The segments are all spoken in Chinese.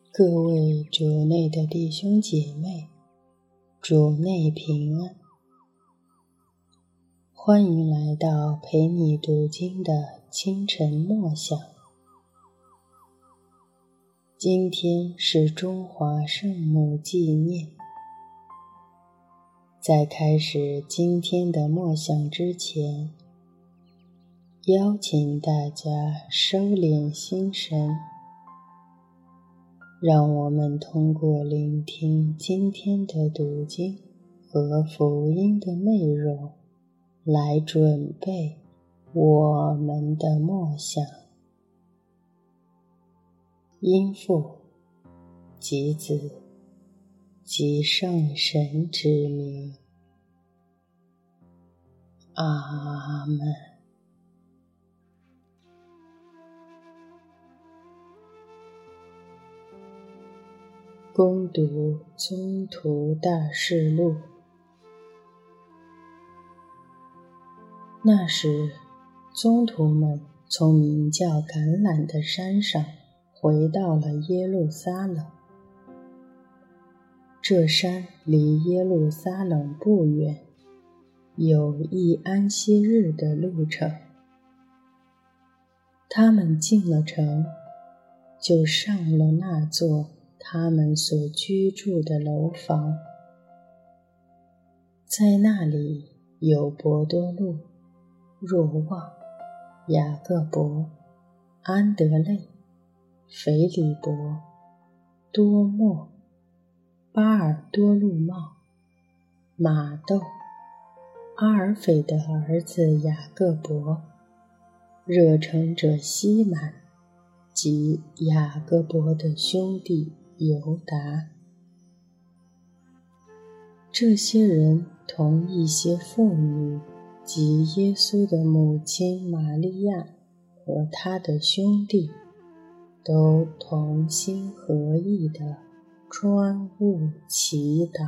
各位主内的弟兄姐妹，主内平安，欢迎来到陪你读经的清晨默想。今天是中华圣母纪念。在开始今天的默想之前，邀请大家收敛心神，让我们通过聆听今天的读经和福音的内容，来准备我们的默想。因父及子及圣神之名，阿们。恭读宗徒大事录。那时，宗徒们从名叫橄榄的山上回到了耶路撒冷。这山离耶路撒冷不远，有一安息日的路程。他们进了城，就上了那座他们所居住的楼房。在那里有伯多禄、若望、雅各伯、安德肋、腓利伯、多默、巴尔多禄茂、马窦、阿尔斐的儿子雅各伯、热诚者西满及雅各伯的兄弟犹达。这些人同一些妇女及耶稣的母亲玛利亚和他的兄弟，都同心合意地专务祈祷。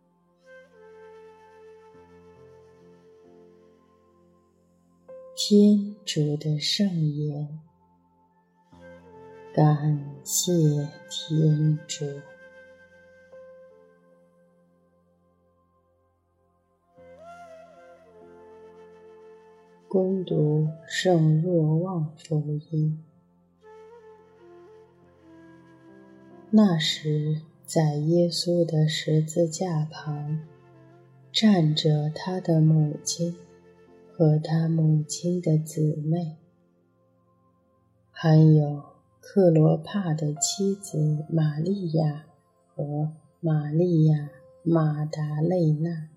天主的圣言，感谢天主。恭读圣若望福音。那时，在耶稣的十字架旁，站着他的母亲和他母亲的姊妹，还有克罗帕的妻子玛利亚和玛利亚马达肋纳。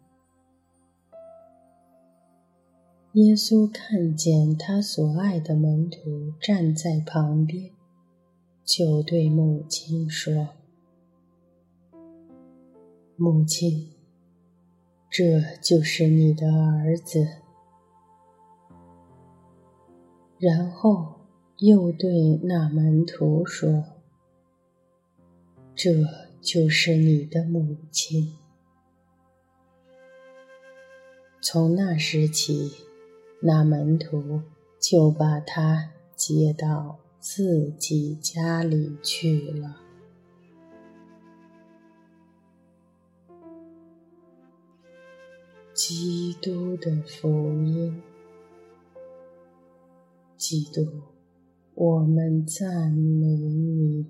耶稣看见他所爱的门徒站在旁边，就对母亲说：“母亲，这就是你的儿子。”然后又对那门徒说：“这就是你的母亲。”从那时起，那门徒就把他接到自己家里去了。基督的福音。基督，我们赞美你。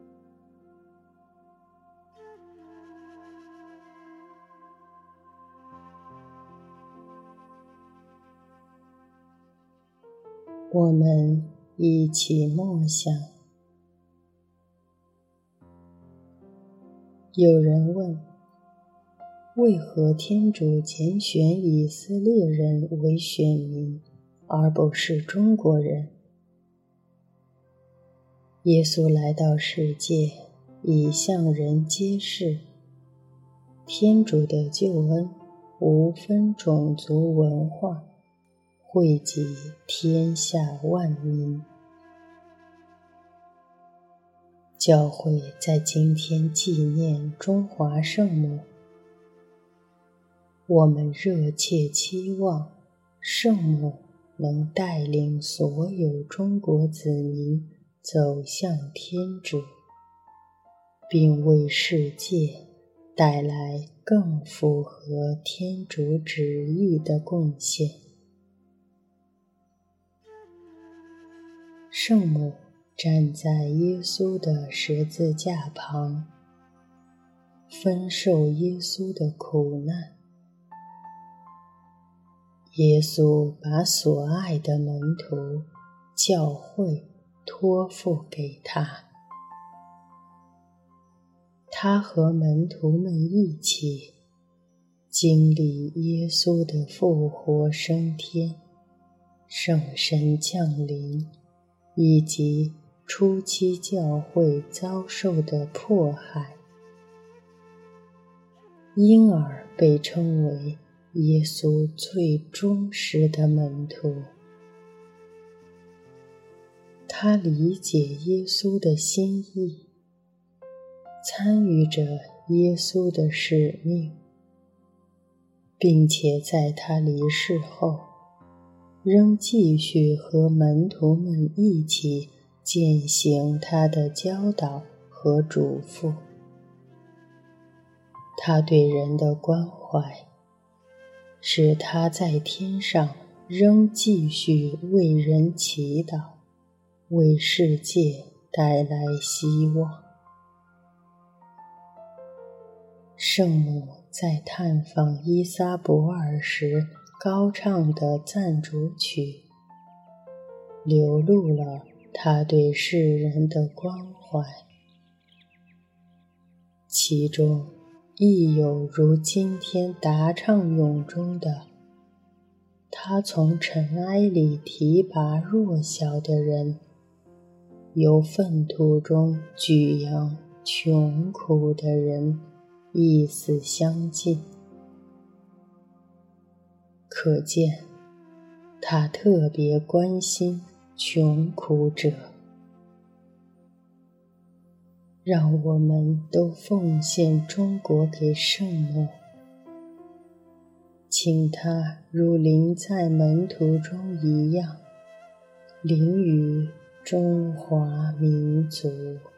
我们一起默想。有人问，为何天主拣选以色列人为选民，而不是中国人？耶稣来到世界，以向人揭示，天主的救恩无分种族文化，惠及天下万民。教会在今天纪念中华圣母，我们热切期望圣母能带领所有中国子民走向天主。 并为世界带来更符合天主旨意的贡献。圣母站在耶稣的十字架旁，分受耶稣的苦难。耶稣把所爱的门徒教会托付给他，他和门徒们一起经历耶稣的复活升天、圣神降临，以及初期教会遭受的迫害，因而被称为耶稣最忠实的门徒。他理解耶稣的心意，参与着耶稣的使命，并且在他离世后，仍继续和门徒们一起践行他的教导和嘱咐。他对人的关怀，使他在天上仍继续为人祈祷，为世界带来希望。圣母在探访伊撒伯尔时高唱的赞主曲，流露了他对世人的关怀，其中亦有如今天答唱咏中的：他从尘埃里提拔弱小的人，由粪土中举扬穷苦的人，意思相近。可见他特别关心穷苦者。让我们都奉献中国给圣母，请他如临在门徒中一样，临于中华民族。